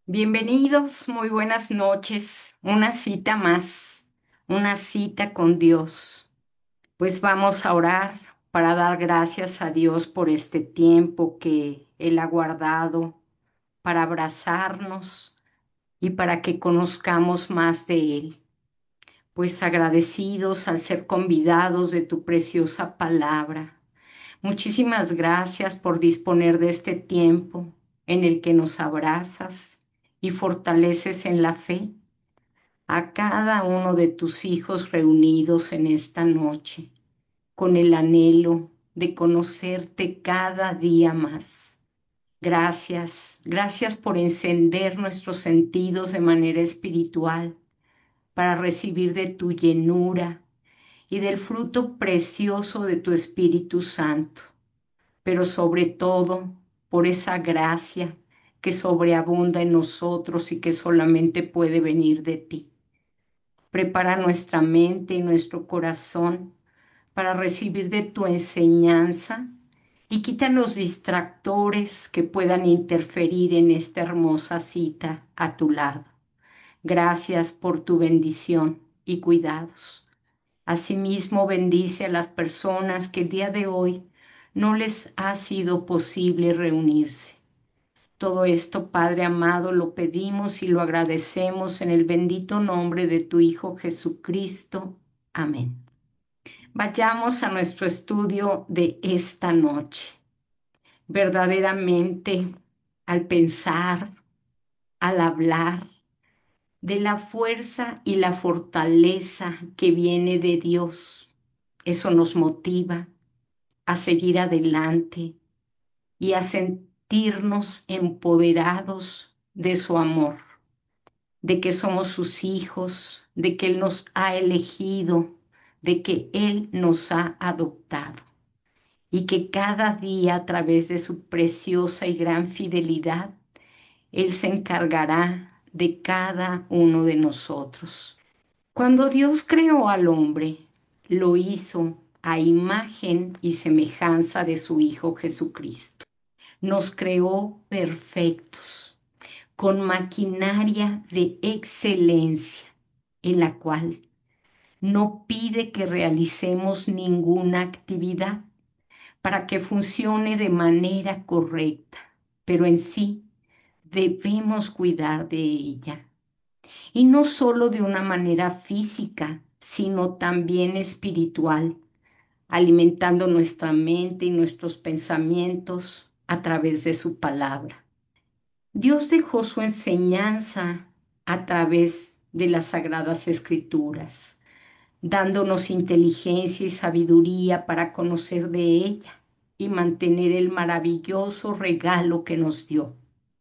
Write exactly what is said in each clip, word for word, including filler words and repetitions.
Bienvenidos, muy buenas noches. Una cita más, una cita con Dios. Pues vamos a orar para dar gracias a Dios por este tiempo que Él ha guardado para abrazarnos y para que conozcamos más de Él. Pues agradecidos al ser convidados de tu preciosa palabra. Muchísimas gracias por disponer de este tiempo en el que nos abrazas y fortaleces en la fe a cada uno de tus hijos reunidos en esta noche, con el anhelo de conocerte cada día más. Gracias, gracias por encender nuestros sentidos de manera espiritual para recibir de tu llenura y del fruto precioso de tu Espíritu Santo, pero sobre todo por esa gracia que sobreabunda en nosotros y que solamente puede venir de ti. Prepara nuestra mente y nuestro corazón para recibir de tu enseñanza y quita los distractores que puedan interferir en esta hermosa cita a tu lado. Gracias por tu bendición y cuidados. Asimismo, bendice a las personas que el día de hoy no les ha sido posible reunirse. Todo esto, Padre amado, lo pedimos y lo agradecemos en el bendito nombre de tu Hijo Jesucristo. Amén. Vayamos a nuestro estudio de esta noche. Verdaderamente, al pensar, al hablar de la fuerza y la fortaleza que viene de Dios, eso nos motiva a seguir adelante y a sentirnos empoderados de su amor, de que somos sus hijos, de que Él nos ha elegido, de que Él nos ha adoptado y que cada día a través de su preciosa y gran fidelidad, Él se encargará de cada uno de nosotros. Cuando Dios creó al hombre, lo hizo a imagen y semejanza de su Hijo Jesucristo. Nos creó perfectos, con maquinaria de excelencia, en la cual no pide que realicemos ninguna actividad para que funcione de manera correcta, pero en sí debemos cuidar de ella. Y no solo de una manera física, sino también espiritual, alimentando nuestra mente y nuestros pensamientos a través de su palabra. Dios dejó su enseñanza a través de las sagradas escrituras, dándonos inteligencia y sabiduría para conocer de ella y mantener el maravilloso regalo que nos dio,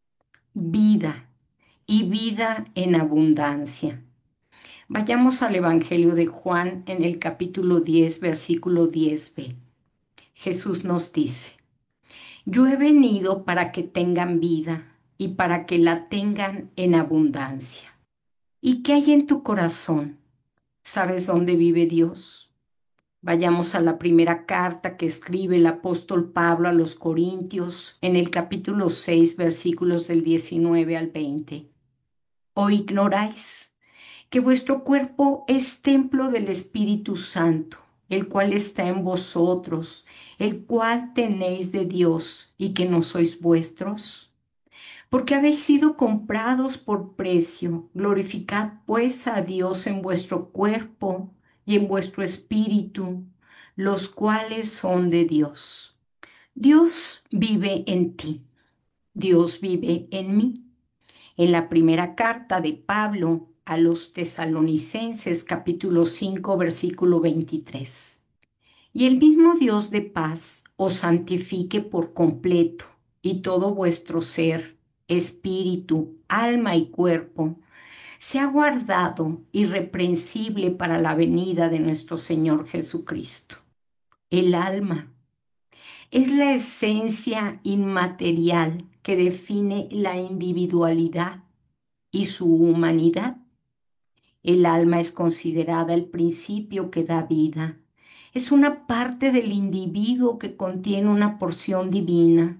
vida y vida en abundancia. Vayamos al Evangelio de Juan en el capítulo diez, versículo diez b. Jesús nos dice: Yo he venido para que tengan vida y para que la tengan en abundancia. ¿Y qué hay en tu corazón? ¿Sabes dónde vive Dios? Vayamos a la primera carta que escribe el apóstol Pablo a los Corintios en el capítulo seis, versículos del diecinueve al veinte. ¿O ignoráis que vuestro cuerpo es templo del Espíritu Santo, el cual está en vosotros, el cual tenéis de Dios, y que no sois vuestros? Porque habéis sido comprados por precio. Glorificad pues a Dios en vuestro cuerpo y en vuestro espíritu, los cuales son de Dios. Dios vive en ti, Dios vive en mí. En la primera carta de Pablo a los Tesalonicenses, capítulo cinco, versículo veintitrés. Y el mismo Dios de paz os santifique por completo, y todo vuestro ser, espíritu, alma y cuerpo, sea guardado irreprensible para la venida de nuestro Señor Jesucristo. El alma es la esencia inmaterial que define la individualidad y su humanidad. El alma es considerada el principio que da vida. Es una parte del individuo que contiene una porción divina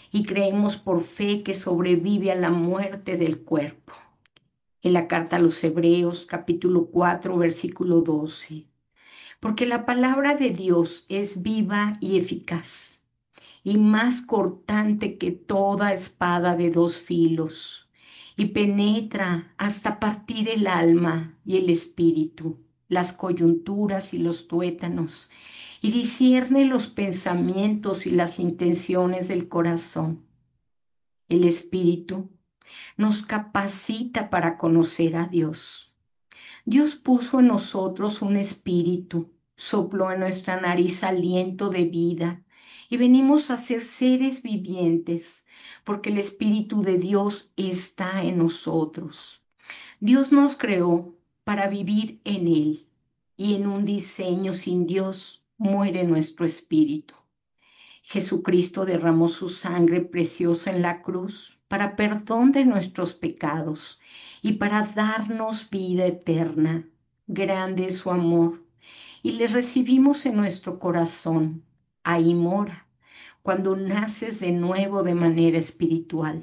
y creemos por fe que sobrevive a la muerte del cuerpo. En la carta a los Hebreos, capítulo cuatro, versículo doce. Porque la palabra de Dios es viva y eficaz, y más cortante que toda espada de dos filos, y penetra hasta partir el alma y el espíritu, las coyunturas y los tuétanos, y discierne los pensamientos y las intenciones del corazón. El espíritu nos capacita para conocer a Dios. Dios puso en nosotros un espíritu, sopló en nuestra nariz aliento de vida y venimos a ser seres vivientes porque el Espíritu de Dios está en nosotros. Dios nos creó para vivir en Él y en un diseño sin Dios muere nuestro espíritu. Jesucristo derramó su sangre preciosa en la cruz para perdón de nuestros pecados y para darnos vida eterna. Grande es su amor y le recibimos en nuestro corazón. Ahí mora, cuando naces de nuevo de manera espiritual.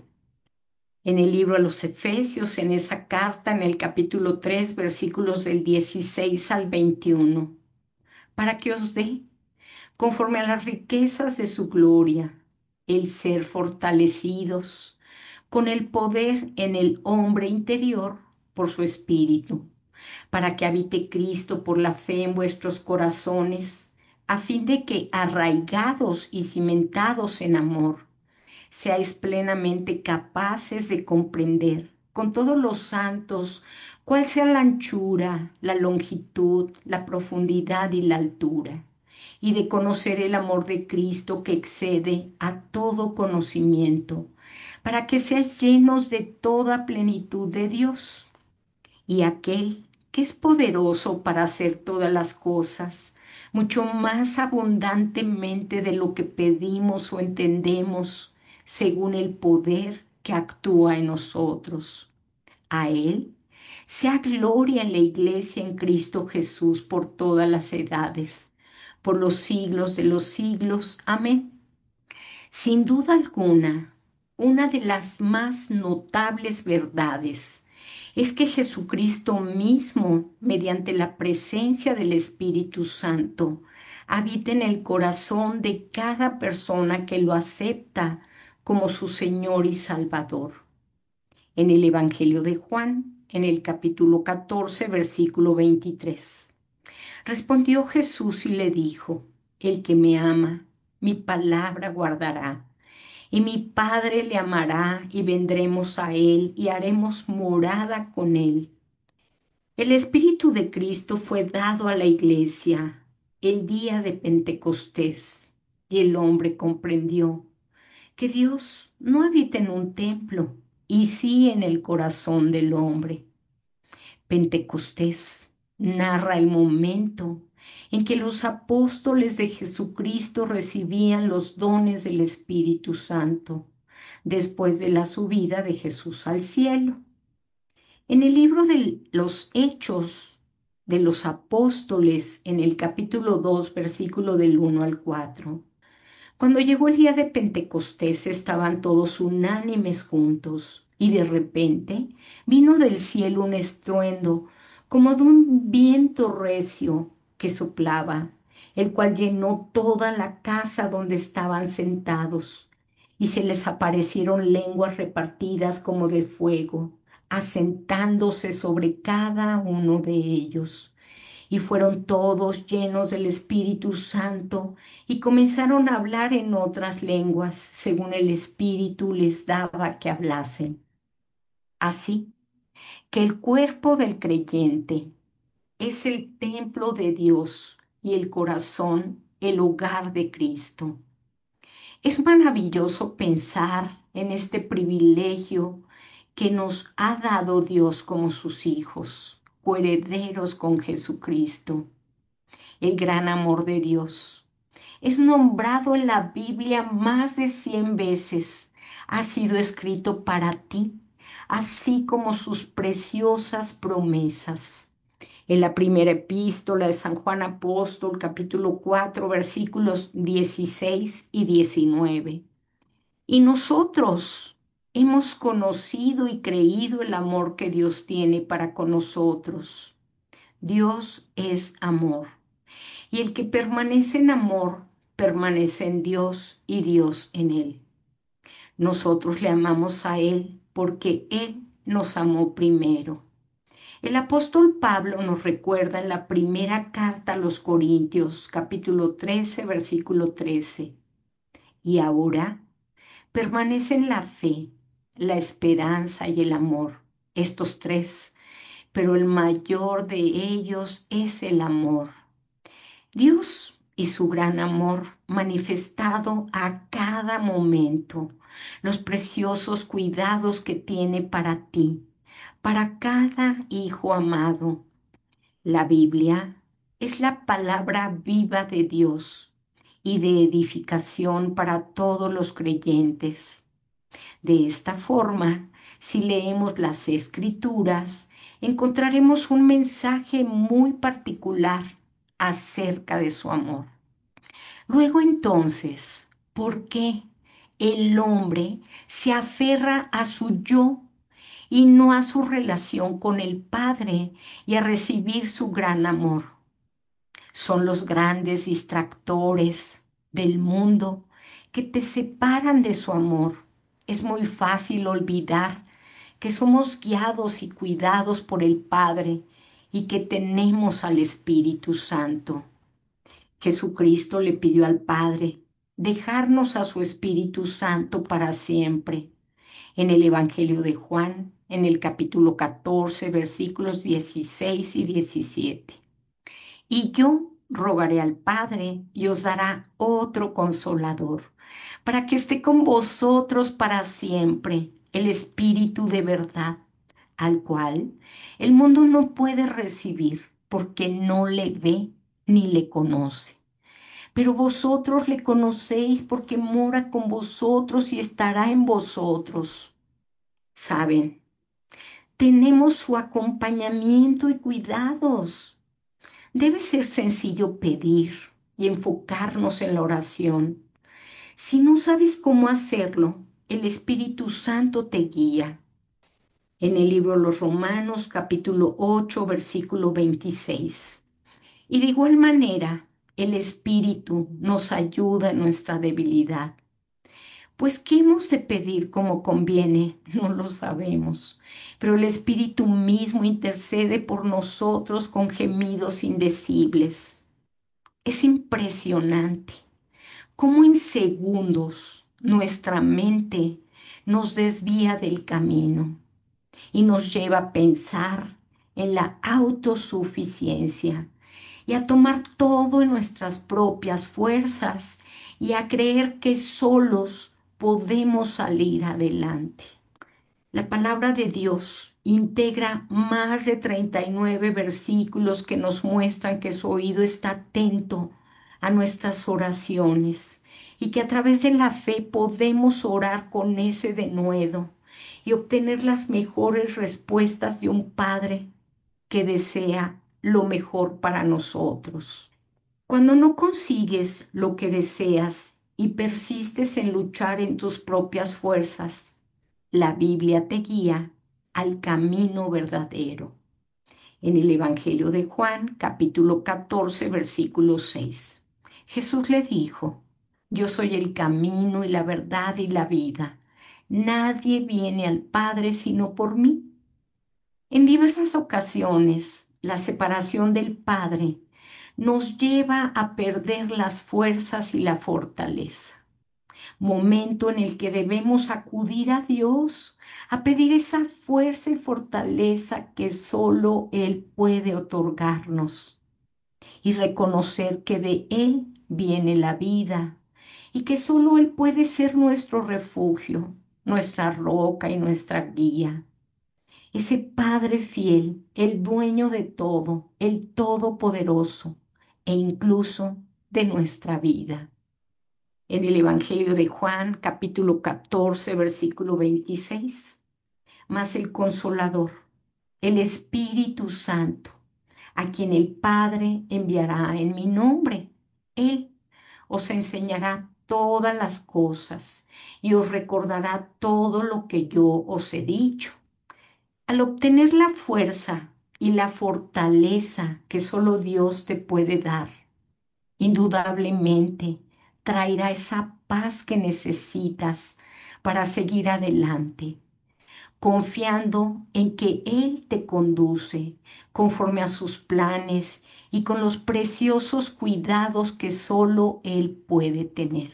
En el libro a los Efesios, en esa carta, en el capítulo tres, versículos del dieciséis al veintiuno, para que os dé conforme a las riquezas de su gloria, el ser fortalecidos con el poder en el hombre interior por su espíritu, para que habite Cristo por la fe en vuestros corazones, a fin de que, arraigados y cimentados en amor, seáis plenamente capaces de comprender con todos los santos cuál sea la anchura, la longitud, la profundidad y la altura, y de conocer el amor de Cristo que excede a todo conocimiento, para que seáis llenos de toda plenitud de Dios. Y aquel que es poderoso para hacer todas las cosas, mucho más abundantemente de lo que pedimos o entendemos, según el poder que actúa en nosotros. A Él sea gloria en la Iglesia en Cristo Jesús por todas las edades, por los siglos de los siglos. Amén. Sin duda alguna, una de las más notables verdades es que Jesucristo mismo, mediante la presencia del Espíritu Santo, habita en el corazón de cada persona que lo acepta como su Señor y Salvador. En el Evangelio de Juan, en el capítulo catorce, versículo veintitrés. Respondió Jesús y le dijo: El que me ama, mi palabra guardará, y mi Padre le amará, y vendremos a él y haremos morada con él. El Espíritu de Cristo fue dado a la Iglesia el día de Pentecostés, y el hombre comprendió que Dios no habita en un templo, y sí en el corazón del hombre. Pentecostés narra el momento en que los apóstoles de Jesucristo recibían los dones del Espíritu Santo después de la subida de Jesús al cielo. En el libro de los Hechos de los Apóstoles, en el capítulo dos, versículo del uno al cuatro, cuando llegó el día de Pentecostés estaban todos unánimes juntos y de repente vino del cielo un estruendo como de un viento recio que soplaba, el cual llenó toda la casa donde estaban sentados, y se les aparecieron lenguas repartidas como de fuego, asentándose sobre cada uno de ellos. Y fueron todos llenos del Espíritu Santo y comenzaron a hablar en otras lenguas, según el Espíritu les daba que hablasen. Así que el cuerpo del creyente es el templo de Dios y el corazón el hogar de Cristo. Es maravilloso pensar en este privilegio que nos ha dado Dios como sus hijos, coherederos con Jesucristo. El gran amor de Dios es nombrado en la Biblia más de cien veces. Ha sido escrito para ti, así como sus preciosas promesas. En la primera epístola de San Juan Apóstol, capítulo cuatro, versículos dieciséis y diecinueve. Y nosotros hemos conocido y creído el amor que Dios tiene para con nosotros. Dios es amor. Y el que permanece en amor, permanece en Dios y Dios en él. Nosotros le amamos a Él porque Él nos amó primero. El apóstol Pablo nos recuerda en la primera carta a los Corintios, capítulo trece, versículo trece. Y ahora permanecen la fe, la esperanza y el amor, estos tres, pero el mayor de ellos es el amor. Dios y su gran amor manifestado a cada momento, los preciosos cuidados que tiene para ti, para cada hijo amado. La Biblia es la palabra viva de Dios y de edificación para todos los creyentes. De esta forma, si leemos las Escrituras, encontraremos un mensaje muy particular acerca de su amor. Luego entonces, ¿por qué el hombre se aferra a su yo y no a su relación con el Padre y a recibir su gran amor? Son los grandes distractores del mundo que te separan de su amor. Es muy fácil olvidar que somos guiados y cuidados por el Padre y que tenemos al Espíritu Santo. Jesucristo le pidió al Padre dejarnos a su Espíritu Santo para siempre. En el Evangelio de Juan, en el capítulo catorce, versículos dieciséis y diecisiete. Y yo rogaré al Padre y os dará otro consolador, para que esté con vosotros para siempre, el Espíritu de verdad, al cual el mundo no puede recibir, porque no le ve ni le conoce. Pero vosotros le conocéis porque mora con vosotros y estará en vosotros. Saben, tenemos su acompañamiento y cuidados. Debe ser sencillo pedir y enfocarnos en la oración. Si no sabes cómo hacerlo, el Espíritu Santo te guía. En el libro de los Romanos, capítulo ocho, versículo veintiséis. Y de igual manera, el Espíritu nos ayuda en nuestra debilidad. Pues, ¿qué hemos de pedir como conviene? No lo sabemos, pero el Espíritu mismo intercede por nosotros con gemidos indecibles. Es impresionante cómo en segundos nuestra mente nos desvía del camino y nos lleva a pensar en la autosuficiencia y a tomar todo en nuestras propias fuerzas y a creer que solos podemos salir adelante. La palabra de Dios integra más de treinta y nueve versículos que nos muestran que su oído está atento a nuestras oraciones y que a través de la fe podemos orar con ese denuedo y obtener las mejores respuestas de un Padre que desea lo mejor para nosotros. Cuando no consigues lo que deseas y persistes en luchar en tus propias fuerzas, la Biblia te guía al camino verdadero. En el Evangelio de Juan, capítulo catorce, versículo seis, Jesús le dijo: Yo soy el camino y la verdad y la vida. Nadie viene al Padre sino por mí. En diversas ocasiones, la separación del Padre nos lleva a perder las fuerzas y la fortaleza. Momento en el que debemos acudir a Dios a pedir esa fuerza y fortaleza que solo Él puede otorgarnos y reconocer que de Él viene la vida y que solo Él puede ser nuestro refugio, nuestra roca y nuestra guía. Ese Padre fiel, el dueño de todo, el todopoderoso e incluso de nuestra vida. En el Evangelio de Juan, capítulo catorce, versículo veintiséis, mas el Consolador, el Espíritu Santo, a quien el Padre enviará en mi nombre, Él os enseñará todas las cosas y os recordará todo lo que yo os he dicho. Al obtener la fuerza y la fortaleza que solo Dios te puede dar, indudablemente traerá esa paz que necesitas para seguir adelante, confiando en que Él te conduce conforme a sus planes y con los preciosos cuidados que solo Él puede tener.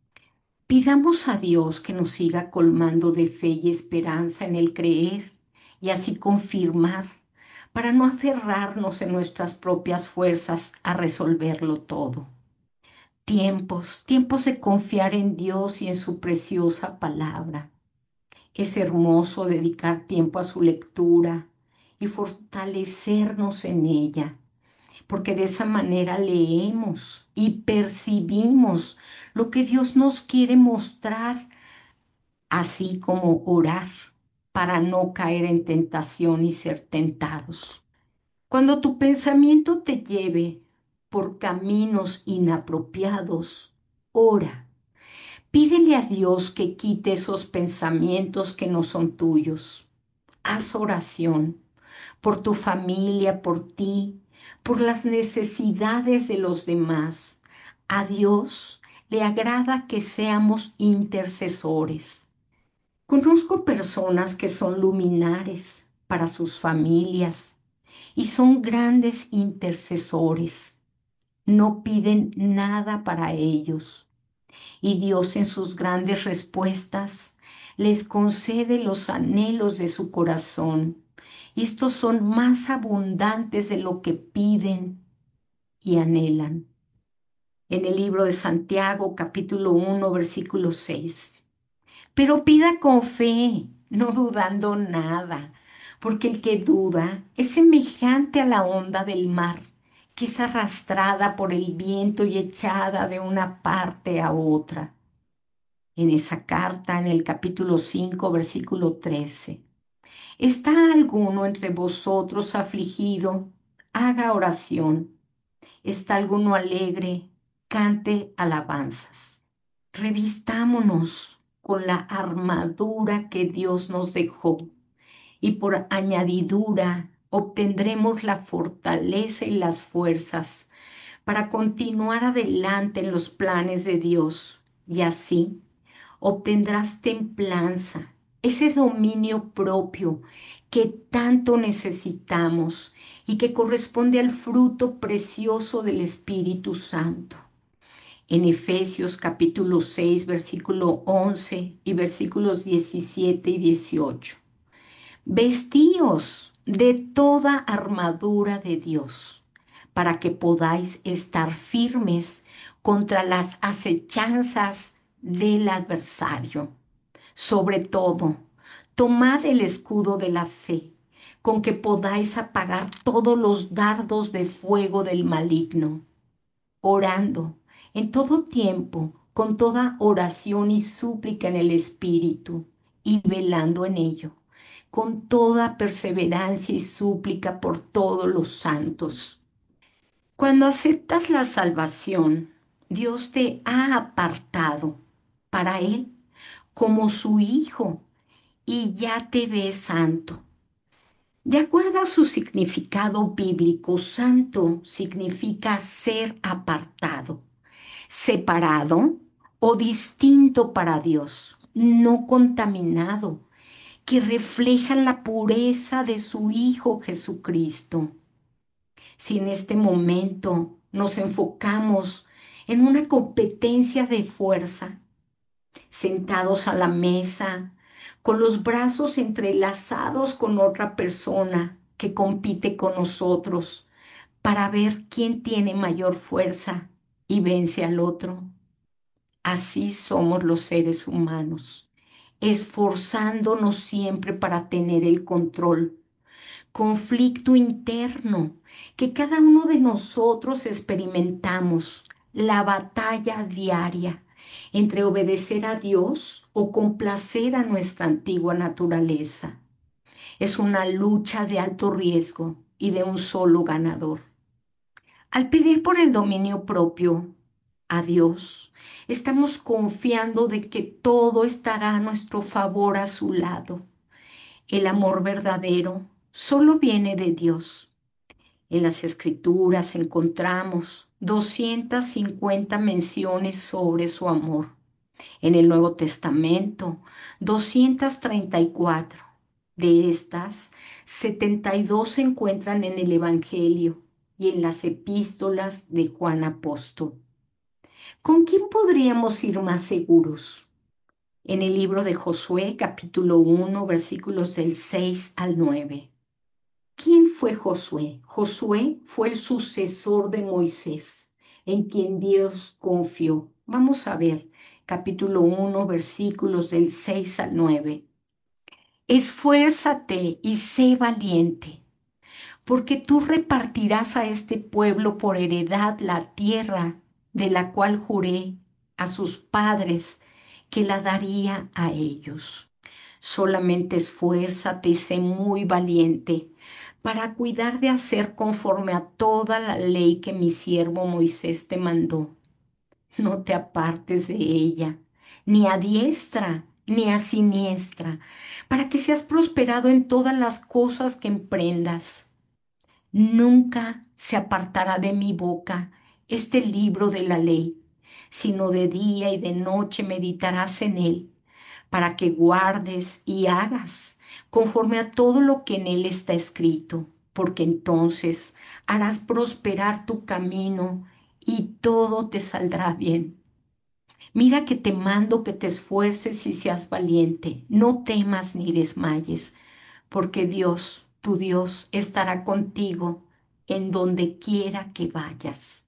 Pidamos a Dios que nos siga colmando de fe y esperanza en el creer y así confirmar, para no aferrarnos en nuestras propias fuerzas a resolverlo todo. Tiempos, tiempos de confiar en Dios y en su preciosa palabra. Es hermoso dedicar tiempo a su lectura y fortalecernos en ella, porque de esa manera leemos y percibimos lo que Dios nos quiere mostrar, así como orar para no caer en tentación y ser tentados. Cuando tu pensamiento te lleve por caminos inapropiados, ora. Pídele a Dios que quite esos pensamientos que no son tuyos. Haz oración por tu familia, por ti, por las necesidades de los demás. A Dios le agrada que seamos intercesores. Conozco personas que son luminares para sus familias y son grandes intercesores. No piden nada para ellos y Dios en sus grandes respuestas les concede los anhelos de su corazón. Y estos son más abundantes de lo que piden y anhelan. En el libro de Santiago, capítulo uno, versículo seis. Pero pida con fe, no dudando nada, porque el que duda es semejante a la onda del mar, que es arrastrada por el viento y echada de una parte a otra. En esa carta, en el capítulo cinco, versículo trece. ¿Está alguno entre vosotros afligido? Haga oración. ¿Está alguno alegre? Cante alabanzas. Revistámonos con la armadura que Dios nos dejó y por añadidura obtendremos la fortaleza y las fuerzas para continuar adelante en los planes de Dios y así obtendrás templanza, ese dominio propio que tanto necesitamos y que corresponde al fruto precioso del Espíritu Santo. En Efesios capítulo seis, versículo once y versículos diecisiete y dieciocho. Vestíos de toda armadura de Dios, para que podáis estar firmes contra las acechanzas del adversario. Sobre todo, tomad el escudo de la fe, con que podáis apagar todos los dardos de fuego del maligno, orando en todo tiempo, con toda oración y súplica en el Espíritu, y velando en ello, con toda perseverancia y súplica por todos los santos. Cuando aceptas la salvación, Dios te ha apartado para Él como su hijo y ya te ves santo. De acuerdo a su significado bíblico, santo significa ser apartado, separado o distinto para Dios, no contaminado, que refleja la pureza de su Hijo Jesucristo. Si en este momento nos enfocamos en una competencia de fuerza, sentados a la mesa, con los brazos entrelazados con otra persona que compite con nosotros para ver quién tiene mayor fuerza y vence al otro. Así somos los seres humanos, esforzándonos siempre para tener el control. Conflicto interno que cada uno de nosotros experimentamos, la batalla diaria entre obedecer a Dios o complacer a nuestra antigua naturaleza. Es una lucha de alto riesgo y de un solo ganador. Al pedir por el dominio propio a Dios, Estamos confiando de que todo estará a nuestro favor a su lado. El amor verdadero solo viene de Dios. En las Escrituras encontramos doscientas cincuenta menciones sobre su amor. En el Nuevo Testamento, doscientas treinta y cuatro. De estas, setenta y dos se encuentran en el Evangelio y en las epístolas de Juan Apóstol. ¿Con quién podríamos ir más seguros? En el libro de Josué, capítulo uno, versículos del seis al nueve. ¿Quién fue Josué? Josué fue el sucesor de Moisés, en quien Dios confió. Vamos a ver, capítulo uno, versículos del seis al nueve. Esfuérzate y sé valiente, porque tú repartirás a este pueblo por heredad la tierra de la cual juré a sus padres que la daría a ellos. Solamente esfuérzate y sé muy valiente para cuidar de hacer conforme a toda la ley que mi siervo Moisés te mandó. No te apartes de ella, ni a diestra ni a siniestra, para que seas prosperado en todas las cosas que emprendas. Nunca se apartará de mi boca este libro de la ley, sino de día y de noche meditarás en él, para que guardes y hagas conforme a todo lo que en él está escrito, porque entonces harás prosperar tu camino y todo te saldrá bien. Mira que te mando que te esfuerces y seas valiente, no temas ni desmayes, porque Dios, tu Dios, estará contigo en donde quiera que vayas.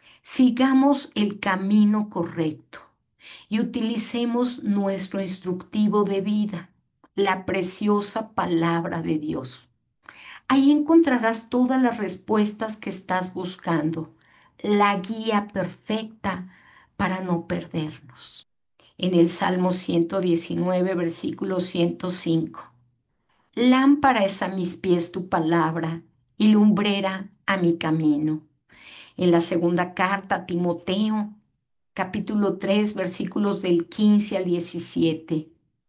Sigamos el camino correcto y utilicemos nuestro instructivo de vida, la preciosa palabra de Dios. Ahí encontrarás todas las respuestas que estás buscando, la guía perfecta para no perdernos. En el Salmo ciento diecinueve, versículo ciento cinco. Lámpara es a mis pies tu palabra y lumbrera a mi camino. En la segunda carta a Timoteo, capítulo tres, versículos del quince al diecisiete.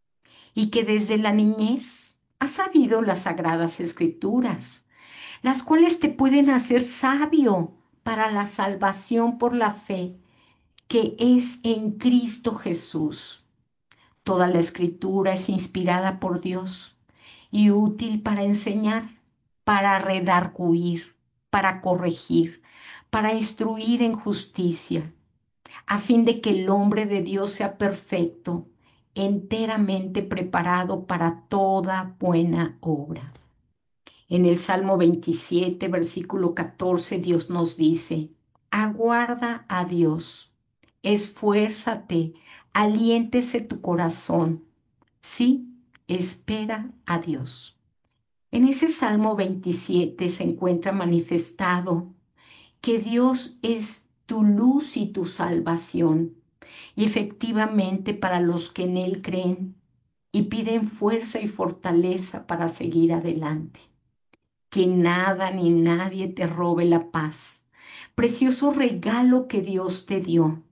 Y que desde la niñez has sabido las sagradas escrituras, las cuales te pueden hacer sabio para la salvación por la fe que es en Cristo Jesús. Toda la escritura es inspirada por Dios y útil para enseñar, para redarguir, para corregir, para instruir en justicia, a fin de que el hombre de Dios sea perfecto, enteramente preparado para toda buena obra. En el Salmo veintisiete, versículo catorce, Dios nos dice: aguarda a Dios, esfuérzate, aliéntese tu corazón. Sí, espera a Dios. En ese Salmo veintisiete se encuentra manifestado que Dios es tu luz y tu salvación, y efectivamente para los que en Él creen y piden fuerza y fortaleza para seguir adelante. Que nada ni nadie te robe la paz, precioso regalo que Dios te dio.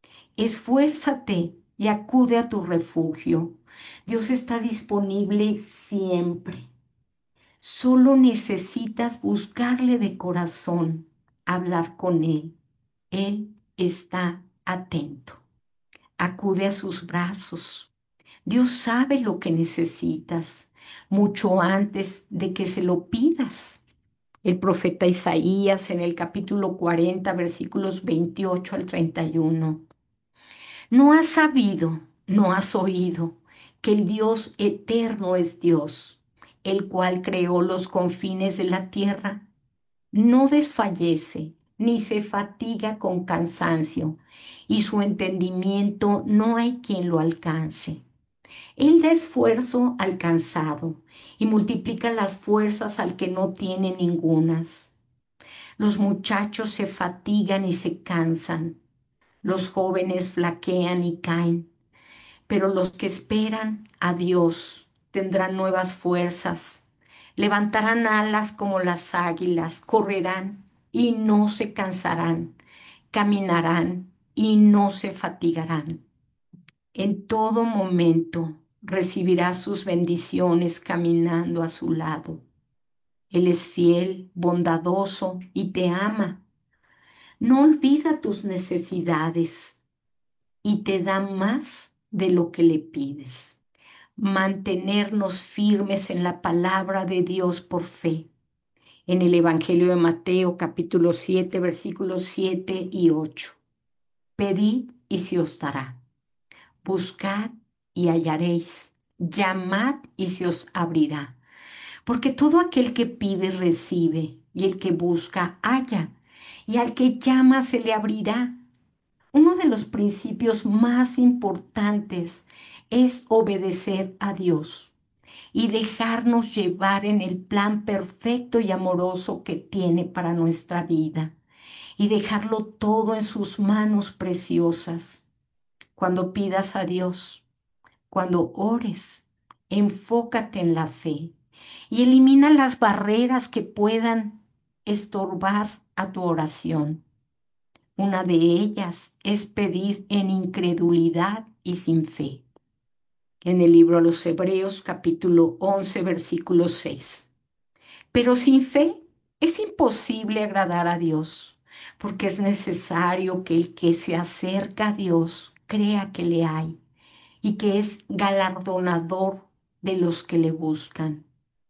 Esfuérzate y acude a tu refugio. Dios está disponible siempre. Solo necesitas buscarle de corazón, hablar con Él. Él está atento. Acude a sus brazos. Dios sabe lo que necesitas, mucho antes de que se lo pidas. El profeta Isaías en el capítulo cuarenta, versículos veintiocho al treinta y uno. ¿No has sabido, no has oído, que el Dios eterno es Dios, el cual creó los confines de la tierra? No desfallece, ni se fatiga con cansancio, y su entendimiento no hay quien lo alcance. Él da esfuerzo al cansado y multiplica las fuerzas al que no tiene ningunas. Los muchachos se fatigan y se cansan, los jóvenes flaquean y caen, pero los que esperan a Dios tendrán nuevas fuerzas, levantarán alas como las águilas, correrán y no se cansarán, caminarán y no se fatigarán. En todo momento recibirás sus bendiciones caminando a su lado. Él es fiel, bondadoso y te ama. No olvida tus necesidades y te da más de lo que le pides. Mantenernos firmes en la palabra de Dios por fe. En el Evangelio de Mateo, capítulo siete, versículos siete y ocho. Pedid y se os dará. Buscad y hallaréis. Llamad y se os abrirá. Porque todo aquel que pide recibe, y el que busca halla, y al que llama se le abrirá. Uno de los principios más importantes es obedecer a Dios y dejarnos llevar en el plan perfecto y amoroso que tiene para nuestra vida, y dejarlo todo en sus manos preciosas. Cuando pidas a Dios, cuando ores, enfócate en la fe y elimina las barreras que puedan estorbar a tu oración. Una de ellas es pedir en incredulidad y sin fe. En el libro de los Hebreos, capítulo once, versículo seis. Pero sin fe es imposible agradar a Dios, porque es necesario que el que se acerca a Dios crea que le hay y que es galardonador de los que le buscan.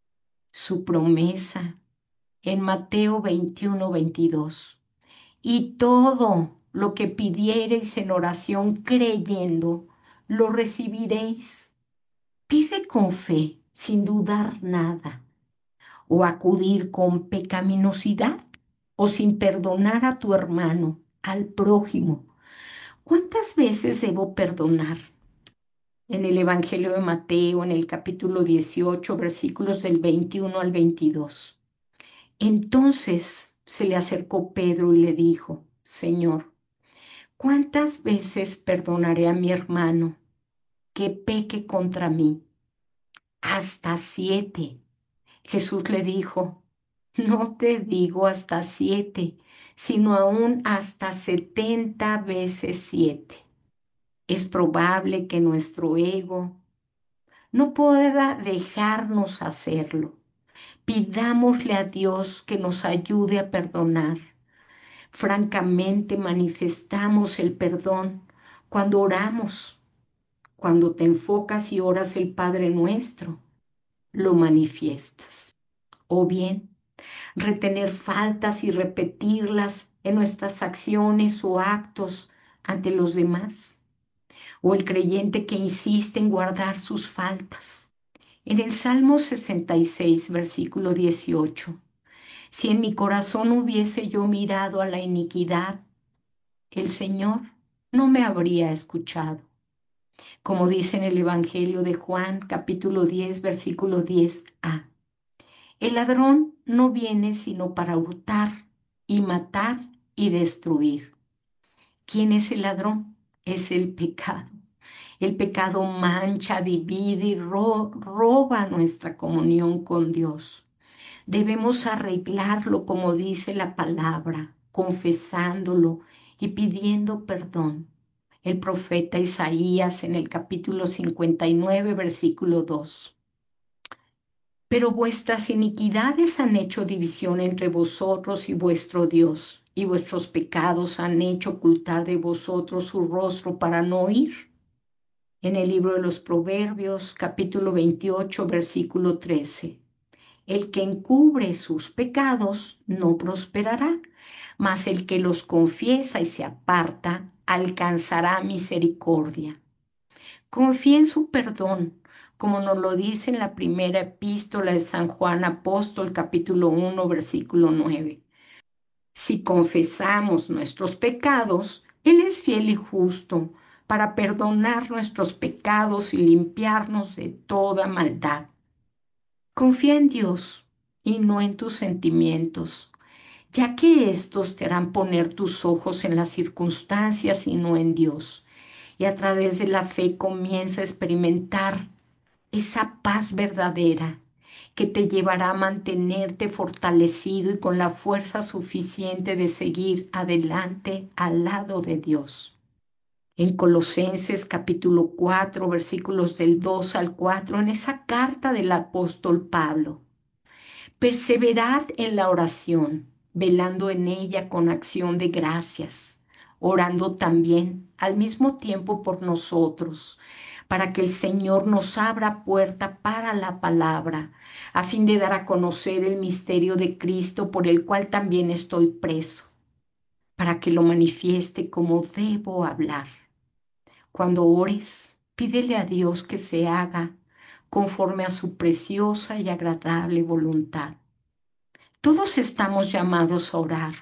Su promesa en Mateo veintiuno, veintidós. Y todo lo que pidiereis en oración creyendo, lo recibiréis. Pide con fe, sin dudar nada, o acudir con pecaminosidad, o sin perdonar a tu hermano, al prójimo. ¿Cuántas veces debo perdonar? En el Evangelio de Mateo, en el capítulo dieciocho, versículos del veintiuno al veintidós. Entonces se le acercó Pedro y le dijo: Señor, ¿cuántas veces perdonaré a mi hermano que peque contra mí? Hasta siete. Jesús le dijo: no te digo hasta siete, sino aún hasta setenta veces siete. Es probable que nuestro ego no pueda dejarnos hacerlo. Pidámosle a Dios que nos ayude a perdonar. Francamente manifestamos el perdón cuando oramos, cuando te enfocas y oras el Padre Nuestro, lo manifiestas. O bien, retener faltas y repetirlas en nuestras acciones o actos ante los demás. O el creyente que insiste en guardar sus faltas. En el Salmo sesenta y seis, versículo dieciocho. Si en mi corazón hubiese yo mirado a la iniquidad, el Señor no me habría escuchado. Como dice en el Evangelio de Juan, capítulo diez, versículo diez a. El ladrón no viene sino para hurtar y matar y destruir. ¿Quién es el ladrón? Es el pecado. El pecado mancha, divide y ro roba nuestra comunión con Dios. Debemos arreglarlo como dice la palabra, confesándolo y pidiendo perdón. El profeta Isaías en el capítulo cincuenta y nueve, versículo dos. Pero vuestras iniquidades han hecho división entre vosotros y vuestro Dios, y vuestros pecados han hecho ocultar de vosotros su rostro para no oír. En el libro de los Proverbios, capítulo veintiocho, versículo trece. El que encubre sus pecados no prosperará, mas el que los confiesa y se aparta alcanzará misericordia. Confía en su perdón, como nos lo dice en la primera epístola de San Juan Apóstol, capítulo uno, versículo nueve. Si confesamos nuestros pecados, Él es fiel y justo para perdonar nuestros pecados y limpiarnos de toda maldad. Confía en Dios y no en tus sentimientos, ya que estos te harán poner tus ojos en las circunstancias y no en Dios. Y a través de la fe comienza a experimentar esa paz verdadera que te llevará a mantenerte fortalecido y con la fuerza suficiente de seguir adelante al lado de Dios. En Colosenses capítulo cuatro, versículos del dos al cuatro, en esa carta del apóstol Pablo. Perseverad en la oración, velando en ella con acción de gracias, orando también al mismo tiempo por nosotros, para que el Señor nos abra puerta para la palabra, a fin de dar a conocer el misterio de Cristo, por el cual también estoy preso, para que lo manifieste como debo hablar. Cuando ores, pídele a Dios que se haga conforme a su preciosa y agradable voluntad. Todos estamos llamados a orar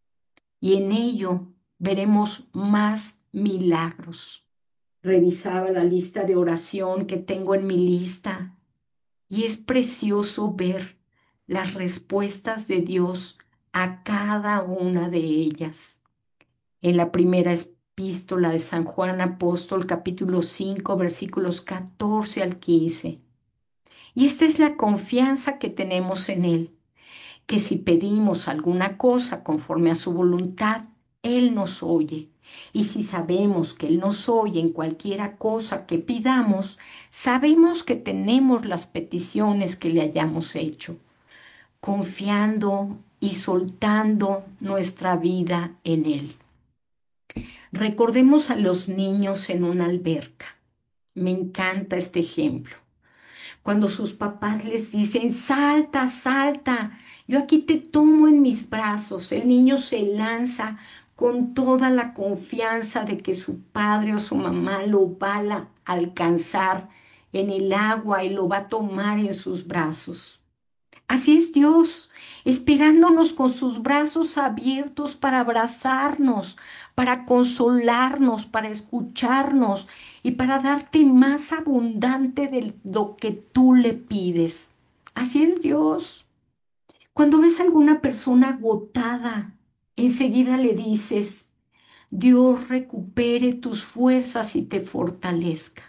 y en ello veremos más milagros. Revisaba la lista de oración que tengo en mi lista y es precioso ver las respuestas de Dios a cada una de ellas. En la primera epístola de San Juan Apóstol, capítulo cinco, versículos catorce al quince. Y esta es la confianza que tenemos en Él, que si pedimos alguna cosa conforme a su voluntad, Él nos oye. Y si sabemos que Él nos oye en cualquiera cosa que pidamos, sabemos que tenemos las peticiones que le hayamos hecho, confiando y soltando nuestra vida en Él. Recordemos a los niños en una alberca. Me encanta este ejemplo. Cuando sus papás les dicen, salta, salta, yo aquí te tomo en mis brazos, el niño se lanza con toda la confianza de que su padre o su mamá lo va a alcanzar en el agua y lo va a tomar en sus brazos. Así es Dios, esperándonos con sus brazos abiertos para abrazarnos, para consolarnos, para escucharnos y para darte más abundante de lo que tú le pides. Así es Dios. Cuando ves a alguna persona agotada, enseguida le dices, Dios recupere tus fuerzas y te fortalezca.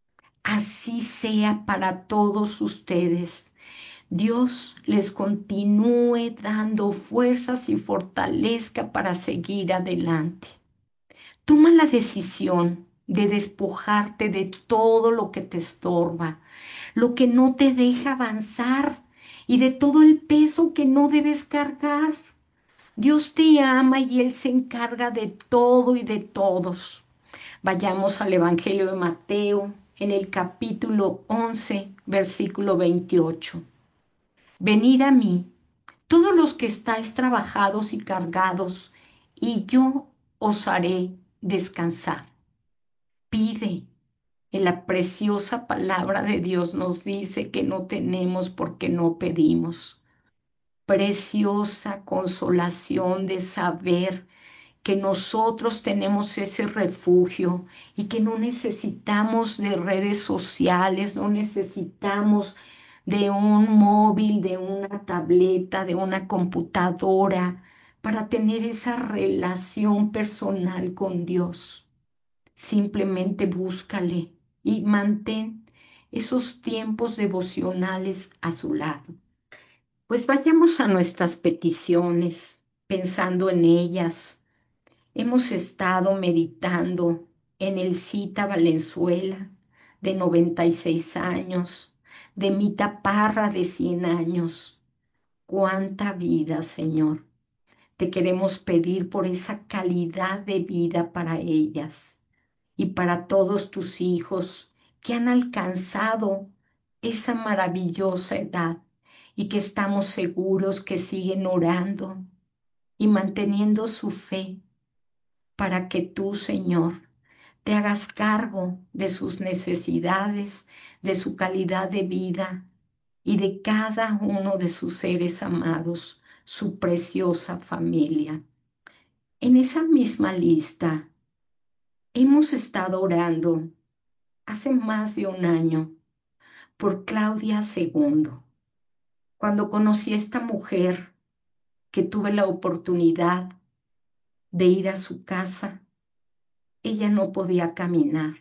Así sea para todos ustedes. Dios les continúe dando fuerzas y fortalezca para seguir adelante. Toma la decisión de despojarte de todo lo que te estorba, lo que no te deja avanzar y de todo el peso que no debes cargar. Dios te ama y Él se encarga de todo y de todos. Vayamos al Evangelio de Mateo en el capítulo once, versículo veintiocho. Venid a mí, todos los que estáis trabajados y cargados, y yo os haré descansar. Pide. En la preciosa palabra de Dios nos dice que no tenemos porque no pedimos. Preciosa consolación de saber que nosotros tenemos ese refugio y que no necesitamos de redes sociales, no necesitamos de un móvil, de una tableta, de una computadora para tener esa relación personal con Dios. Simplemente búscale y mantén esos tiempos devocionales a su lado. Pues vayamos a nuestras peticiones, pensando en ellas. Hemos estado meditando en el Cita Valenzuela, de noventa y seis años, de Mita Parra, de cien años. ¡Cuánta vida, Señor! Te queremos pedir por esa calidad de vida para ellas y para todos tus hijos que han alcanzado esa maravillosa edad y que estamos seguros que siguen orando y manteniendo su fe para que tú, Señor, te hagas cargo de sus necesidades, de su calidad de vida y de cada uno de sus seres amados, su preciosa familia. En esa misma lista hemos estado orando hace más de un año por Claudia Segundo. Cuando conocí a esta mujer que tuve la oportunidad de ir a su casa, ella no podía caminar.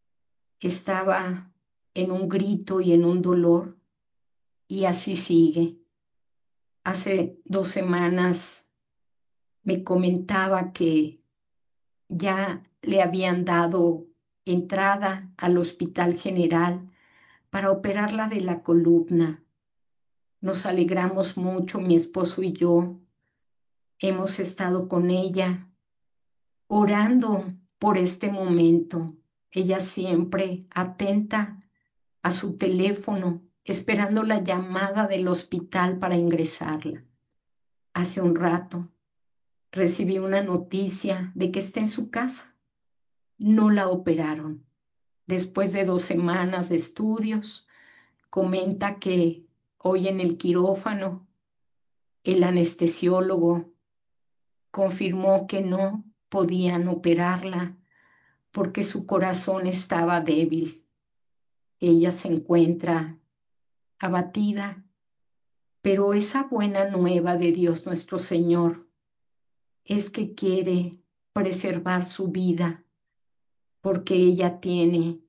Estaba en un grito y en un dolor y así sigue. Hace dos semanas me comentaba que ya le habían dado entrada al Hospital General para operarla de la columna. Nos alegramos mucho, mi esposo y yo. Hemos estado con ella orando por este momento. Ella siempre atenta a su teléfono, esperando la llamada del hospital para ingresarla. Hace un rato recibí una noticia de que está en su casa. No la operaron. Después de dos semanas de estudios, comenta que hoy en el quirófano el anestesiólogo confirmó que no podían operarla porque su corazón estaba débil. Ella se encuentra abatida, pero esa buena nueva de Dios nuestro Señor es que quiere preservar su vida porque ella tiene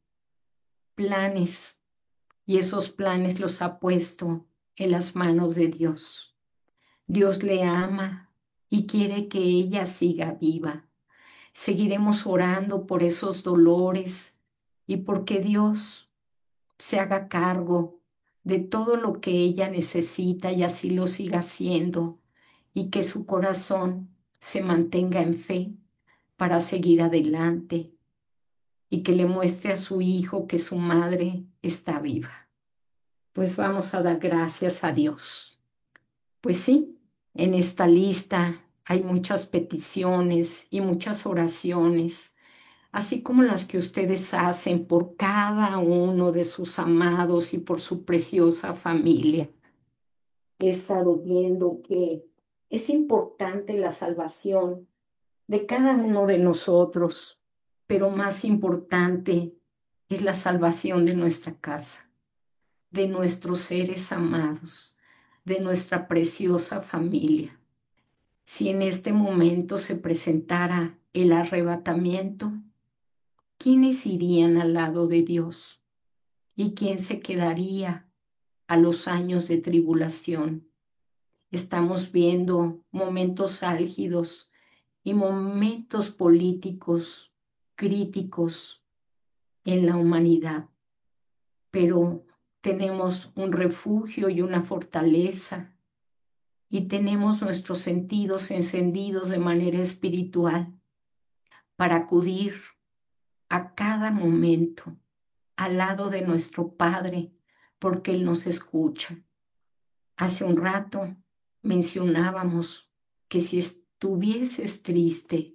planes y esos planes los ha puesto en las manos de Dios. Dios le ama y quiere que ella siga viva. Seguiremos orando por esos dolores y porque Dios se haga cargo de todo lo que ella necesita y así lo siga haciendo y que su corazón se mantenga en fe para seguir adelante y que le muestre a su hijo que su madre está viva. Pues vamos a dar gracias a Dios. Pues sí, en esta lista hay muchas peticiones y muchas oraciones, así como las que ustedes hacen por cada uno de sus amados y por su preciosa familia. He estado viendo que es importante la salvación de cada uno de nosotros, pero más importante es la salvación de nuestra casa, de nuestros seres amados, de nuestra preciosa familia. Si en este momento se presentara el arrebatamiento, ¿quiénes irían al lado de Dios? ¿Y quién se quedaría a los años de tribulación? Estamos viendo momentos álgidos y momentos políticos críticos en la humanidad, pero tenemos un refugio y una fortaleza y tenemos nuestros sentidos encendidos de manera espiritual para acudir a cada momento al lado de nuestro Padre, porque Él nos escucha. Hace un rato mencionábamos que si estuvieses triste,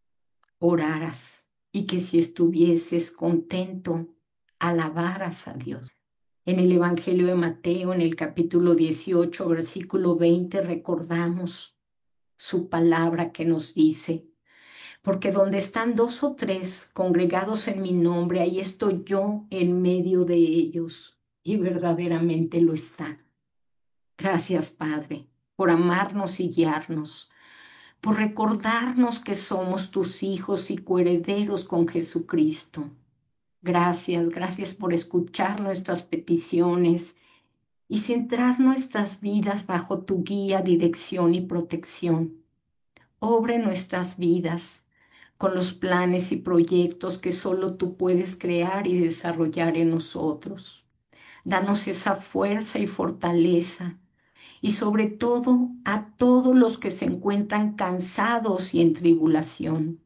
oraras, y que si estuvieses contento, alabaras a Dios. En el Evangelio de Mateo, en el capítulo dieciocho, versículo veinte, recordamos su palabra que nos dice: porque donde están dos o tres congregados en mi nombre, ahí estoy yo en medio de ellos. Y verdaderamente lo están. Gracias, Padre, por amarnos y guiarnos, por recordarnos que somos tus hijos y coherederos con Jesucristo. Gracias, gracias por escuchar nuestras peticiones y centrar nuestras vidas bajo tu guía, dirección y protección. Obra en nuestras vidas con los planes y proyectos que solo tú puedes crear y desarrollar en nosotros. Danos esa fuerza y fortaleza, y sobre todo a todos los que se encuentran cansados y en tribulación.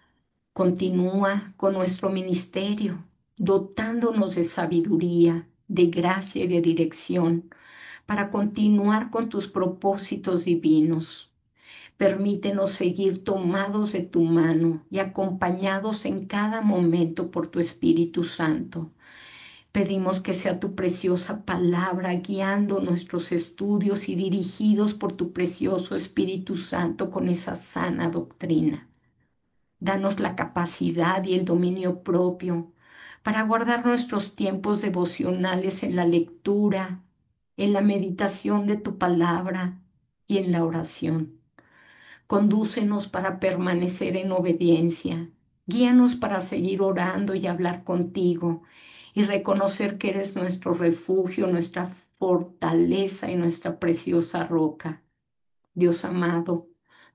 Continúa con nuestro ministerio, dotándonos de sabiduría, de gracia y de dirección para continuar con tus propósitos divinos. Permítenos seguir tomados de tu mano y acompañados en cada momento por tu Espíritu Santo. Pedimos que sea tu preciosa palabra guiando nuestros estudios y dirigidos por tu precioso Espíritu Santo con esa sana doctrina. Danos la capacidad y el dominio propio para guardar nuestros tiempos devocionales en la lectura, en la meditación de tu palabra y en la oración. Condúcenos para permanecer en obediencia. Guíanos para seguir orando y hablar contigo y reconocer que eres nuestro refugio, nuestra fortaleza y nuestra preciosa roca. Dios amado,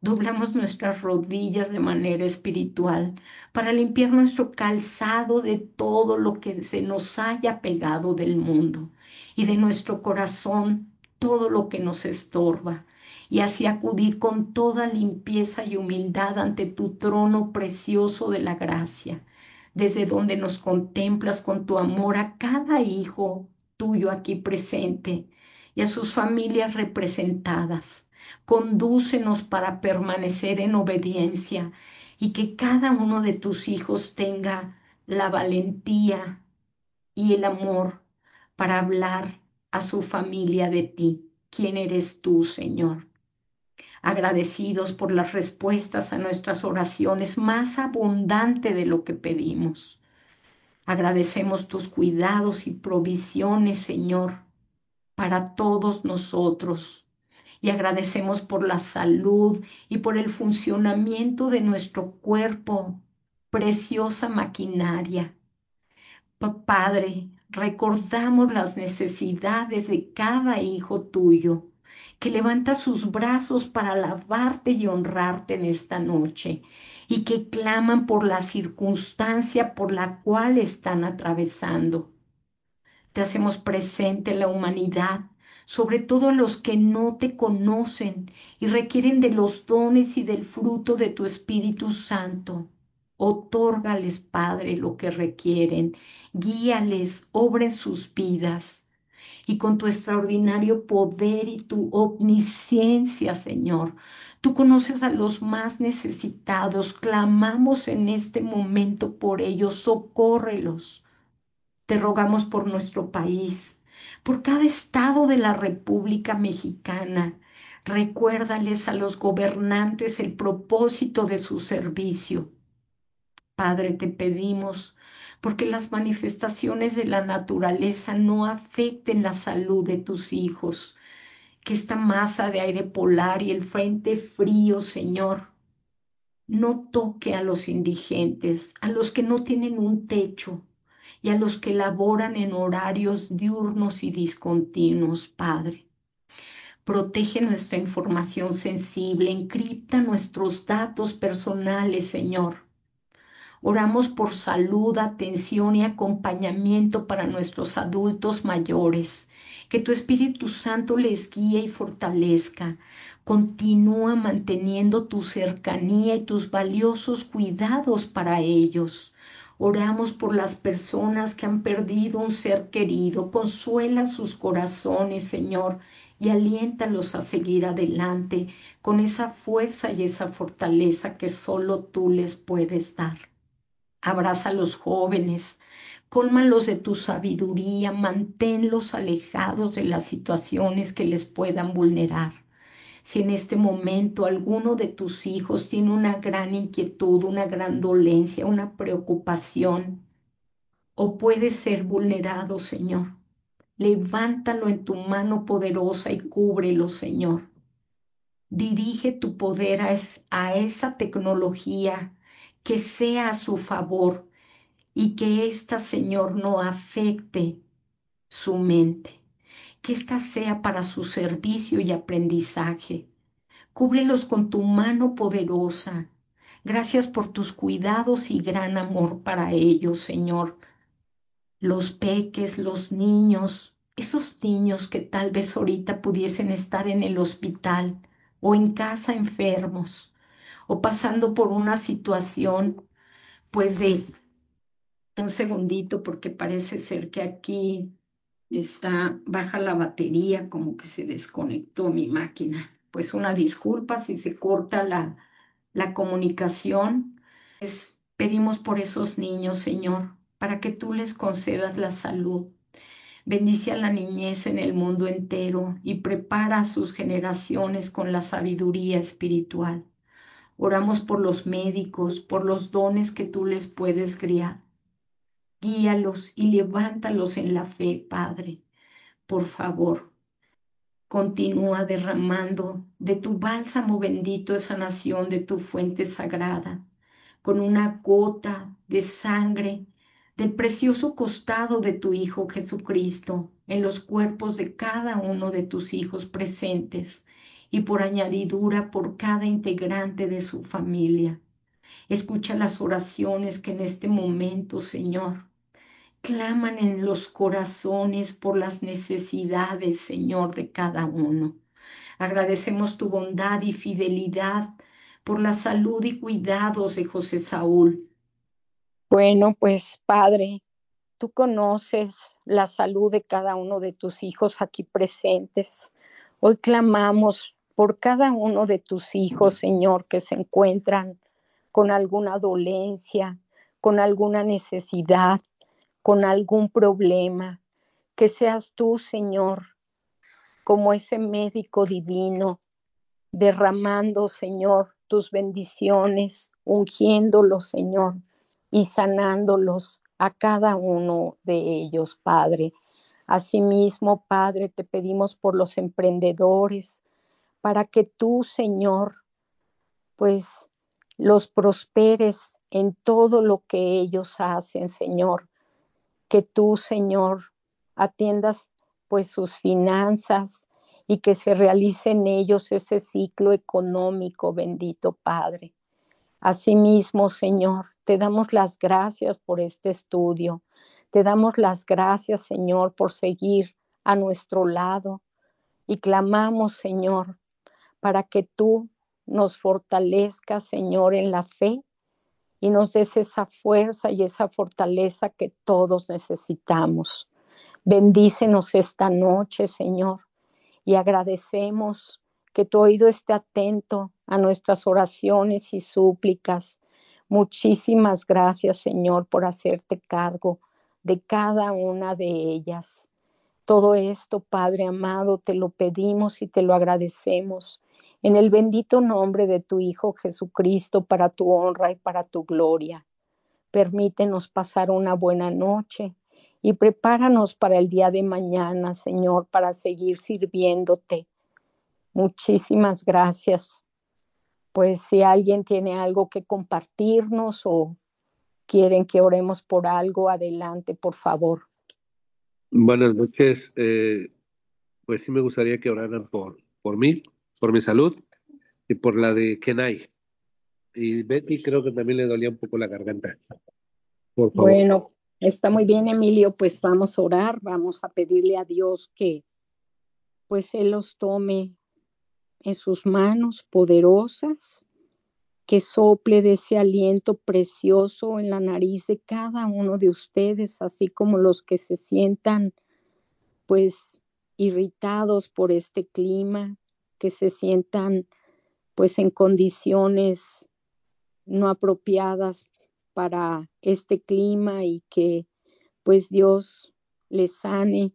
Doblamos nuestras rodillas de manera espiritual para limpiar nuestro calzado de todo lo que se nos haya pegado del mundo y de nuestro corazón todo lo que nos estorba, y así acudir con toda limpieza y humildad ante tu trono precioso de la gracia, desde donde nos contemplas con tu amor a cada hijo tuyo aquí presente y a sus familias representadas. Condúcenos para permanecer en obediencia y que cada uno de tus hijos tenga la valentía y el amor para hablar a su familia de ti. ¿Quién eres tú, Señor? Agradecidos por las respuestas a nuestras oraciones más abundante de lo que pedimos. Agradecemos tus cuidados y provisiones, Señor, para todos nosotros. Y agradecemos por la salud y por el funcionamiento de nuestro cuerpo, preciosa maquinaria. Padre, recordamos las necesidades de cada hijo tuyo, que levanta sus brazos para alabarte y honrarte en esta noche, y que claman por la circunstancia por la cual están atravesando. Te hacemos presente la humanidad, sobre todo los que no te conocen y requieren de los dones y del fruto de tu Espíritu Santo. Otórgales, Padre, lo que requieren, guíales, obra en sus vidas, y con tu extraordinario poder y tu omnisciencia, Señor. Tú conoces a los más necesitados, clamamos en este momento por ellos, socórrelos. Te rogamos por nuestro país, por cada estado de la República Mexicana. Recuérdales a los gobernantes el propósito de su servicio. Padre, te pedimos porque las manifestaciones de la naturaleza no afecten la salud de tus hijos, que esta masa de aire polar y el frente frío, Señor, no toque a los indigentes, a los que no tienen un techo y a los que laboran en horarios diurnos y discontinuos, Padre. Protege nuestra información sensible, encripta nuestros datos personales, Señor. Oramos por salud, atención y acompañamiento para nuestros adultos mayores. Que tu Espíritu Santo les guíe y fortalezca. Continúa manteniendo tu cercanía y tus valiosos cuidados para ellos. Oramos por las personas que han perdido un ser querido. Consuela sus corazones, Señor, y aliéntalos a seguir adelante con esa fuerza y esa fortaleza que solo tú les puedes dar. Abraza a los jóvenes, cólmalos de tu sabiduría, manténlos alejados de las situaciones que les puedan vulnerar. Si en este momento alguno de tus hijos tiene una gran inquietud, una gran dolencia, una preocupación, o puede ser vulnerado, Señor, levántalo en tu mano poderosa y cúbrelo, Señor. Dirige tu poder a, es, a esa tecnología que sea a su favor y que ésta, Señor, no afecte su mente, que ésta sea para su servicio y aprendizaje. Cúbrelos con tu mano poderosa. Gracias por tus cuidados y gran amor para ellos, Señor. Los peques, los niños, esos niños que tal vez ahorita pudiesen estar en el hospital o en casa enfermos o pasando por una situación, pues de un segundito, porque parece ser que aquí está baja la batería, como que se desconectó mi máquina. Pues una disculpa si se corta la, la comunicación. Pues pedimos por esos niños, Señor, para que tú les concedas la salud. Bendice a la niñez en el mundo entero y prepara a sus generaciones con la sabiduría espiritual. Oramos por los médicos, por los dones que tú les puedes guiar. Guíalos y levántalos en la fe, Padre. Por favor, continúa derramando de tu bálsamo bendito esa nación, de tu fuente sagrada, con una gota de sangre del precioso costado de tu Hijo Jesucristo en los cuerpos de cada uno de tus hijos presentes y por añadidura por cada integrante de su familia. Escucha las oraciones que en este momento, Señor, claman en los corazones por las necesidades, Señor, de cada uno. Agradecemos tu bondad y fidelidad por la salud y cuidados de José Saúl. Bueno, pues Padre, tú conoces la salud de cada uno de tus hijos aquí presentes. Hoy clamamos por cada uno de tus hijos, Señor, que se encuentran con alguna dolencia, con alguna necesidad, con algún problema. Que seas tú, Señor, como ese médico divino, derramando, Señor, tus bendiciones, ungiéndolos, Señor, y sanándolos a cada uno de ellos, Padre. Asimismo, Padre, te pedimos por los emprendedores, para que tú, Señor, pues los prosperes en todo lo que ellos hacen, Señor. Que tú, Señor, atiendas pues sus finanzas y que se realice en ellos ese ciclo económico, bendito Padre. Asimismo, Señor, te damos las gracias por este estudio. Te damos las gracias, Señor, por seguir a nuestro lado y clamamos, Señor, para que tú nos fortalezcas, Señor, en la fe y nos des esa fuerza y esa fortaleza que todos necesitamos. Bendícenos esta noche, Señor, y agradecemos que tu oído esté atento a nuestras oraciones y súplicas. Muchísimas gracias, Señor, por hacerte cargo de cada una de ellas. Todo esto, Padre amado, te lo pedimos y te lo agradecemos en el bendito nombre de tu Hijo Jesucristo, para tu honra y para tu gloria. Permítenos pasar una buena noche y prepáranos para el día de mañana, Señor, para seguir sirviéndote. Muchísimas gracias. Pues si alguien tiene algo que compartirnos o quieren que oremos por algo, adelante, por favor. Buenas noches. Eh, pues sí me gustaría que oraran por, por mí, por mi salud y por la de Kenai. Y Betty creo que también le dolía un poco la garganta. Por favor. Bueno, está muy bien, Emilio, pues vamos a orar, vamos a pedirle a Dios que pues Él los tome en sus manos poderosas, que sople de ese aliento precioso en la nariz de cada uno de ustedes, así como los que se sientan pues irritados por este clima, que se sientan pues en condiciones no apropiadas para este clima y que pues Dios les sane,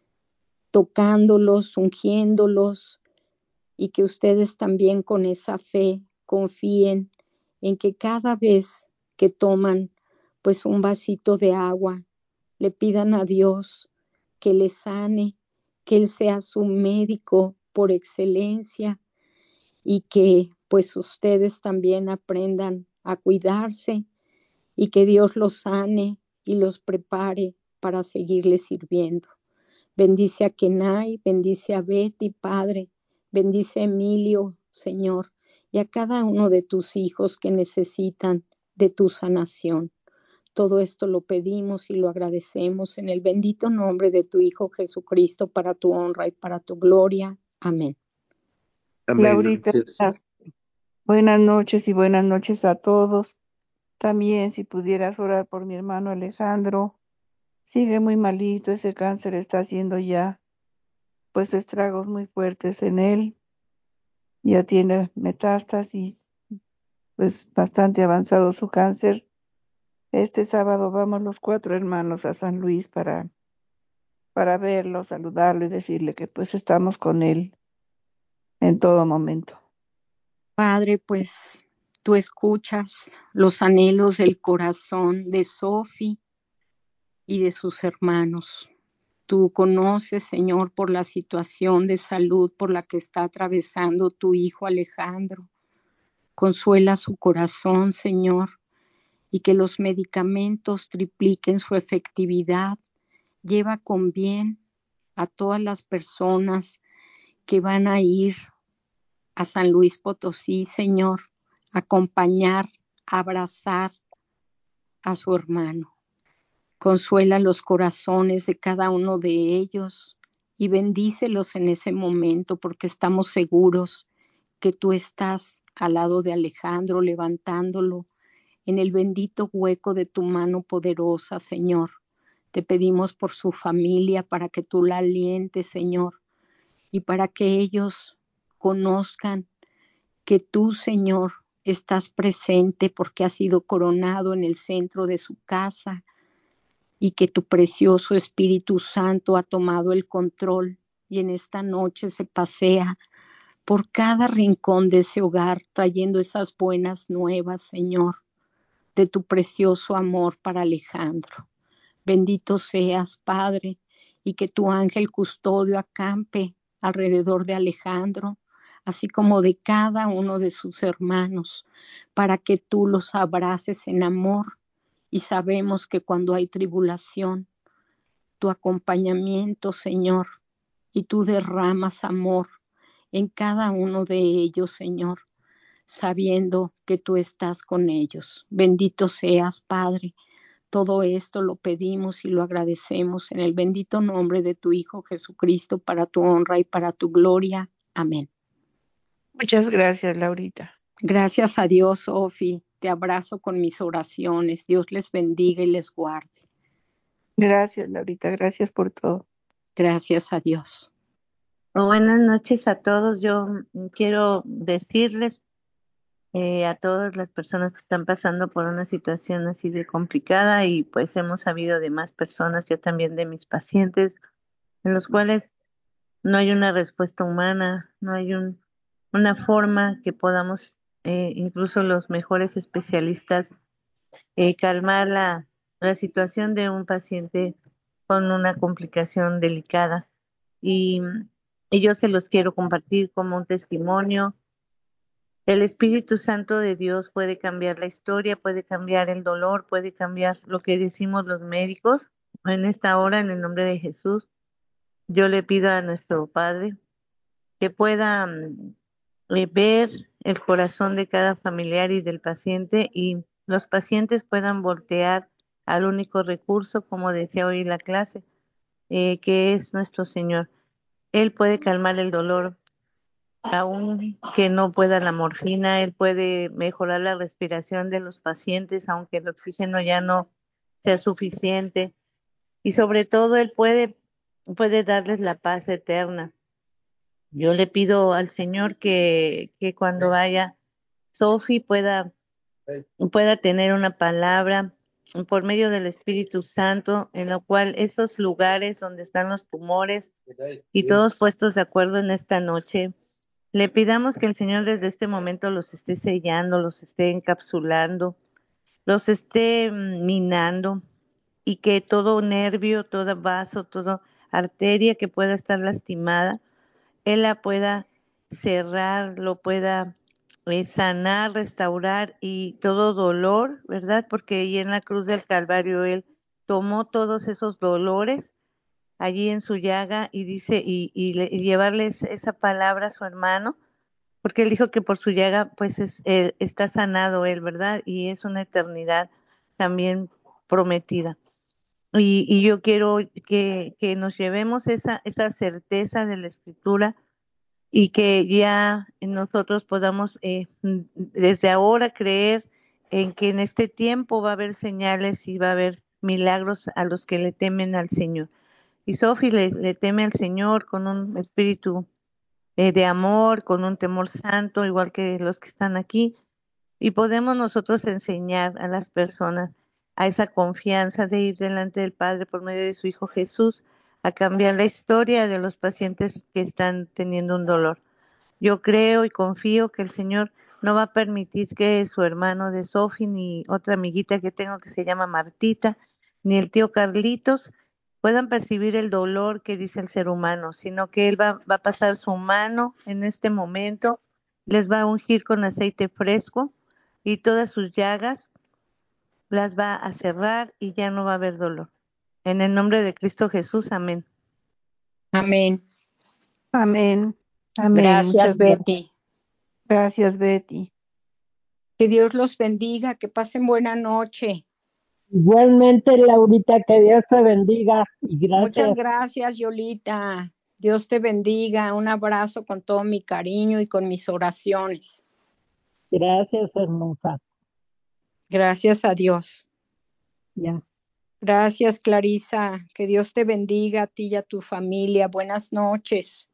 tocándolos, ungiéndolos, y que ustedes también con esa fe confíen en que cada vez que toman pues un vasito de agua, le pidan a Dios que les sane, que Él sea su médico por excelencia y que pues ustedes también aprendan a cuidarse y que Dios los sane y los prepare para seguirle sirviendo. Bendice a Kenai, bendice a Betty, Padre, bendice a Emilio, Señor, y a cada uno de tus hijos que necesitan de tu sanación. Todo esto lo pedimos y lo agradecemos en el bendito nombre de tu Hijo Jesucristo, para tu honra y para tu gloria. Amén. Amén. Laurita, Gracias. buenas noches y buenas noches a todos. También si pudieras orar por mi hermano Alejandro, sigue muy malito, ese cáncer está haciendo ya pues estragos muy fuertes en él, ya tiene metástasis, pues bastante avanzado su cáncer. Este sábado vamos los cuatro hermanos a San Luis para, para verlo, saludarlo y decirle que pues estamos con él en todo momento. Padre, pues tú escuchas los anhelos del corazón de Sophie y de sus hermanos. Tú conoces, Señor, por la situación de salud por la que está atravesando tu hijo Alejandro. Consuela su corazón, Señor, y que los medicamentos tripliquen su efectividad. Lleva con bien a todas las personas que van a ir a San Luis Potosí, Señor, acompañar, abrazar a su hermano. Consuela los corazones de cada uno de ellos y bendícelos en ese momento, porque estamos seguros que tú estás al lado de Alejandro, levantándolo en el bendito hueco de tu mano poderosa, Señor. Te pedimos por su familia para que tú la alientes, Señor, y para que ellos conozcan que tú, Señor, estás presente porque has sido coronado en el centro de su casa y que tu precioso Espíritu Santo ha tomado el control y en esta noche se pasea por cada rincón de ese hogar trayendo esas buenas nuevas, Señor, de tu precioso amor para Alejandro. Bendito seas, Padre, y que tu ángel custodio acampe alrededor de Alejandro, así como de cada uno de sus hermanos, para que tú los abraces en amor. Y sabemos que cuando hay tribulación, tu acompañamiento, Señor, y tú derramas amor en cada uno de ellos, Señor, sabiendo que tú estás con ellos. Bendito seas, Padre. Todo esto lo pedimos y lo agradecemos en el bendito nombre de tu Hijo Jesucristo, para tu honra y para tu gloria. Amén. Muchas gracias, Laurita. Gracias a Dios, Sofi. Te abrazo con mis oraciones. Dios les bendiga y les guarde. Gracias, Laurita. Gracias por todo. Gracias a Dios. Buenas noches a todos. Yo mm, quiero decirles eh, a todas las personas que están pasando por una situación así de complicada, y pues hemos sabido de más personas, yo también de mis pacientes, en los cuales no hay una respuesta humana, no hay un, una forma que podamos, eh, incluso los mejores especialistas, eh, calmar la, la situación de un paciente con una complicación delicada. Y, y yo se los quiero compartir como un testimonio. El Espíritu Santo de Dios puede cambiar la historia, puede cambiar el dolor, puede cambiar lo que decimos los médicos. En esta hora, en el nombre de Jesús, yo le pido a nuestro Padre que pueda mm, eh, ver el corazón de cada familiar y del paciente, y los pacientes puedan voltear al único recurso, como decía hoy la clase, eh, que es nuestro Señor. Él puede calmar el dolor, aun que no pueda la morfina. Él puede mejorar la respiración de los pacientes, aunque el oxígeno ya no sea suficiente. Y sobre todo, Él puede, puede darles la paz eterna. Yo le pido al Señor que, que cuando vaya Sophie pueda, pueda tener una palabra por medio del Espíritu Santo, en lo cual esos lugares donde están los tumores y todos puestos de acuerdo en esta noche, le pidamos que el Señor desde este momento los esté sellando, los esté encapsulando, los esté mm, minando, y que todo nervio, todo vaso, toda arteria que pueda estar lastimada, Él la pueda cerrar, lo pueda eh, sanar, restaurar, y todo dolor, ¿verdad? Porque ahí en la cruz del Calvario Él tomó todos esos dolores allí en su llaga, y dice, y, y, le- y llevarles esa palabra a su hermano, porque él dijo que por su llaga pues es, eh, está sanado él, ¿verdad? Y es una eternidad también prometida. Y, y yo quiero que, que nos llevemos esa, esa certeza de la Escritura, y que ya nosotros podamos eh, mm, desde ahora creer en que en este tiempo va a haber señales y va a haber milagros a los que le temen al Señor. Y Sophie le, le teme al Señor con un espíritu eh, de amor, con un temor santo, igual que los que están aquí, y podemos nosotros enseñar a las personas a esa confianza de ir delante del Padre por medio de su Hijo Jesús, a cambiar la historia de los pacientes que están teniendo un dolor. Yo creo y confío que el Señor no va a permitir que su hermano de Sophie, ni otra amiguita que tengo que se llama Martita, ni el tío Carlitos puedan percibir el dolor que dice el ser humano, sino que Él va, va a pasar su mano en este momento, les va a ungir con aceite fresco, y todas sus llagas las va a cerrar, y ya no va a haber dolor. En el nombre de Cristo Jesús, amén. Amén. Amén. Amén. Gracias, Muchas gracias. Betty. Gracias, Betty. Que Dios los bendiga, que pasen buena noche. Igualmente, Laurita, que Dios te bendiga y gracias. Muchas gracias, Yolita. Dios te bendiga. Un abrazo con todo mi cariño y con mis oraciones. Gracias, hermosa. Gracias a Dios. Ya. Gracias, Clarisa. Que Dios te bendiga a ti y a tu familia. Buenas noches.